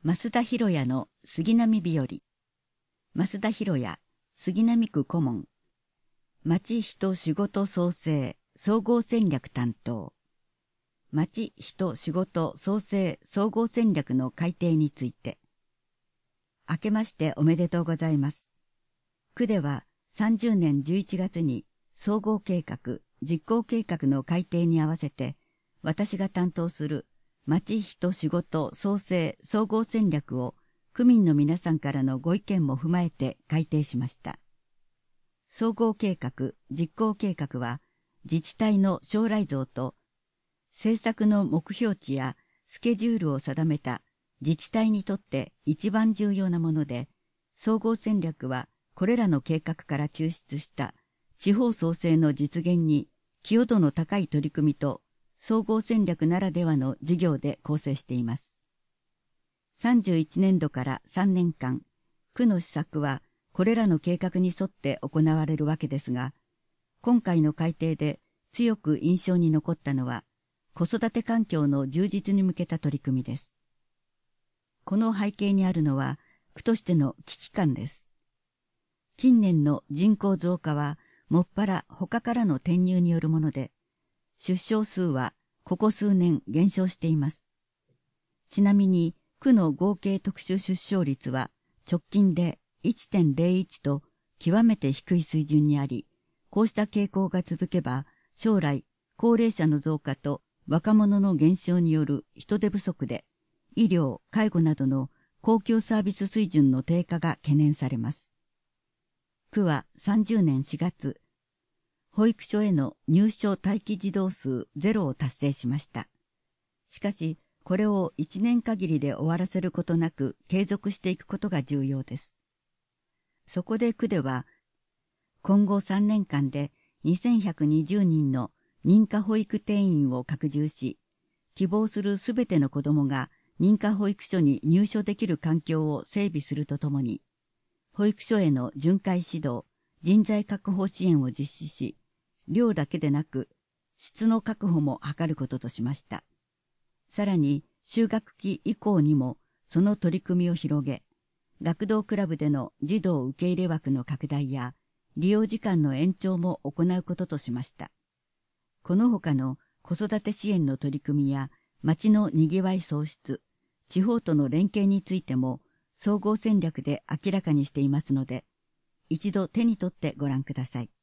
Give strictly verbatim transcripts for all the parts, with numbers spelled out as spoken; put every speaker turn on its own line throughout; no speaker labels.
増田博也の杉並日和。増田博也、杉並区顧問。町人仕事創生総合戦略担当。町人仕事創生総合戦略の改定について。明けましておめでとうございます。区ではさんじゅうねんじゅういちがつに総合計画、実行計画の改定に合わせて、私が担当する町人仕事創生総合戦略を区民の皆さんからのご意見も踏まえて改定しました。総合計画、実行計画は自治体の将来像と政策の目標値やスケジュールを定めた自治体にとって一番重要なもので、総合戦略はこれらの計画から抽出した地方創生の実現に寄与度の高い取り組みと総合戦略ならではの事業で構成しています。さんじゅういちねんどからさんねんかん、区の施策はこれらの計画に沿って行われるわけですが、今回の改定で強く印象に残ったのは、子育て環境の充実に向けた取り組みです。この背景にあるのは、区としての危機感です。近年の人口増加は、もっぱら他からの転入によるもので、出生数はここ数年減少しています。ちなみに、区の合計特殊出生率は直近で いってんゼロいち と極めて低い水準にあり、こうした傾向が続けば、将来、高齢者の増加と若者の減少による人手不足で、医療・介護などの公共サービス水準の低下が懸念されます。区はさんじゅうねんしがつ、保育所への入所待機児童数ゼロを達成しました。しかし、これをいちねん限りで終わらせることなく継続していくことが重要です。そこで区では、今後さんねんかんでにせんひゃくにじゅうにんの認可保育定員を拡充し、希望するすべての子どもが認可保育所に入所できる環境を整備するとともに、保育所への巡回指導、人材確保支援を実施し、量だけでなく質の確保も図ることとしました。さらに就学期以降にもその取り組みを広げ、学童クラブでの児童受け入れ枠の拡大や利用時間の延長も行うこととしました。この他の子育て支援の取り組みや町のにぎわい創出、地方との連携についても総合戦略で明らかにしていますので、一度手に取ってご覧ください。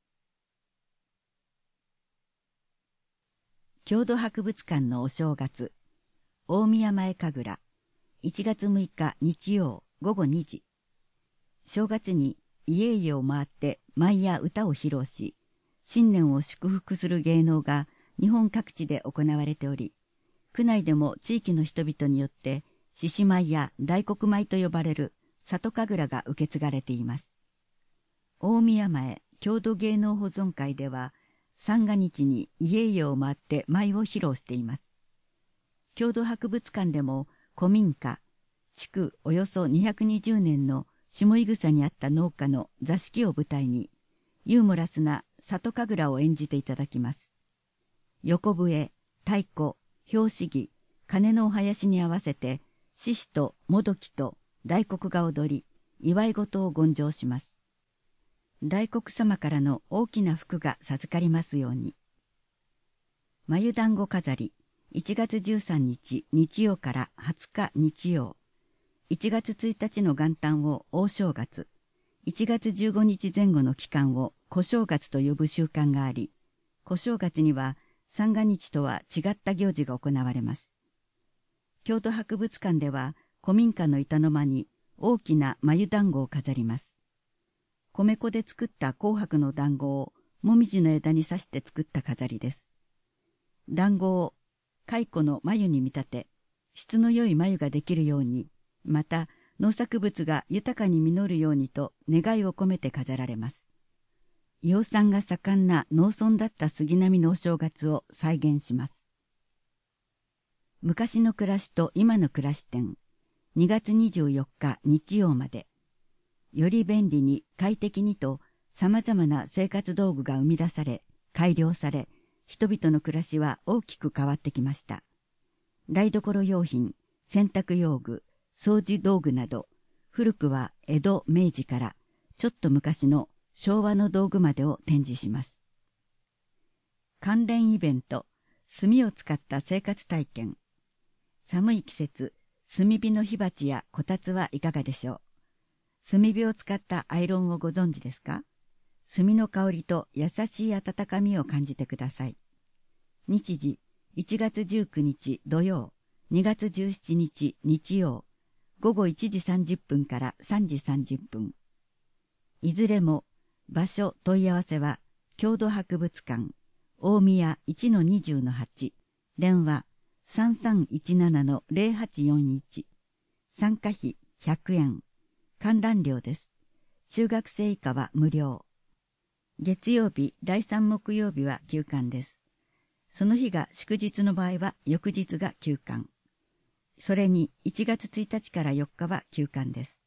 郷土博物館のお正月、大宮前神楽、いちがつむいか日曜ごごにじ。正月に家々を回って舞や歌を披露し、新年を祝福する芸能が日本各地で行われており、区内でも地域の人々によって獅子舞や大黒舞と呼ばれる里神楽が受け継がれています。大宮前郷土芸能保存会では、三が日に家々を回って舞を披露しています。郷土博物館でも古民家、築およそにひゃくにじゅうねんの下井草にあった農家の座敷を舞台に、ユーモラスな里神楽を演じていただきます。横笛、太鼓、拍子木、鐘のお囃子に合わせて、獅子ともどきと大黒が踊り、祝い事を言上します。大黒様からの大きな福が授かりますように。眉団子飾り、いちがつじゅうさんにち日曜からはつか日曜。いちがつついたちの元旦を大正月、いちがつじゅうごにちぜん後の期間を小正月と呼ぶ習慣があり、小正月には三が日とは違った行事が行われます。郷土博物館では古民家の板の間に大きな眉団子を飾ります。米粉で作った紅白の団子をもみじの枝に刺して作った飾りです。団子を蚕の眉に見立て、質の良い眉ができるように、また農作物が豊かに実るようにと願いを込めて飾られます。養蚕が盛んな農村だった杉並のお正月を再現します。昔の暮らしと今の暮らし展、にがつにじゅうよっか日曜まで。より便利に快適にと様々な生活道具が生み出され、改良され、人々の暮らしは大きく変わってきました。台所用品、洗濯用具、 掃除道具など、古くは江戸、明治からちょっと昔の昭和の道具までを展示します。関連イベント、炭を使った生活体験。寒い季節、炭火の火鉢やこたつはいかがでしょう。炭火を使ったアイロンをご存知ですか？炭の香りと優しい温かみを感じてください。日時、いちがつじゅうくにち土曜、にがつじゅうしちにち日曜、ごごいちじさんじゅっぷんからさんじさんじゅっぷん。いずれも、場所問い合わせは、郷土博物館、大宮 いちのにじゅうのはち、電話 さんさんいちななのゼロはちよんいち、参加費ひゃくえん、観覧料です。中学生以下は無料。月曜日、だいさん木曜日は休館です。その日が祝日の場合は翌日が休館。それにいちがつついたちからよっかは休館です。